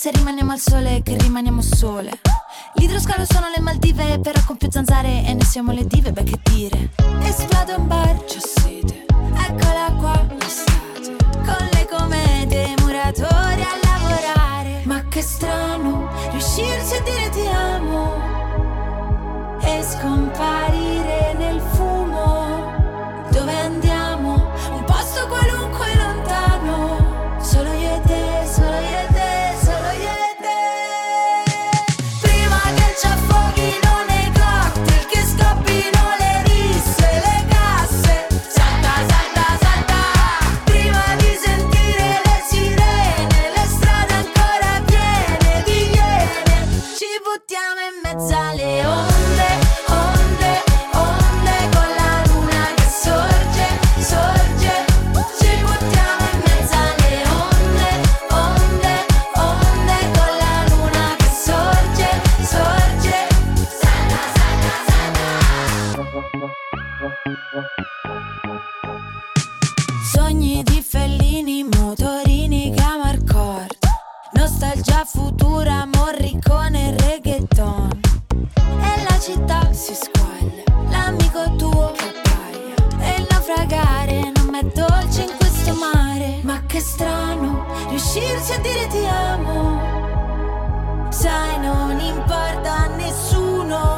se rimaniamo al sole, che rimaniamo sole. L'idroscalo sono le Maldive, però con più zanzare e noi siamo le dive, beh che dire. Esplode un bar, c'ho sete, eccola qua l'estate, con le comete, i muratori a lavorare. Ma che strano, riuscirsi a dire ti amo e scomparire nel fumo. Dove andiamo? Un posto qualunque lontano, solo io e te, solo io e te, solo io e te. Prima che ci affoghi nei cocktail, che scoppino le risse, le casse. Salta, salta, salta. Prima di sentire le sirene, le strade ancora piene di iene. Ci buttiamo in mezzo alle onde, onde, onde, con la luna che sorge, sorge. Ci buttiamo in mezzo alle onde, onde, onde, con la luna che sorge, sorge. Salta, salta, salta. Sogni di Fellini, motorini, Camarcord, nostalgia futura, Morricone e reggaeton. E la città si squaglia, l'amico tuo che appaia, e il naufragare non m'è dolce in questo mare. Ma che strano, riuscirsi a dire ti amo. Sai, non importa a nessuno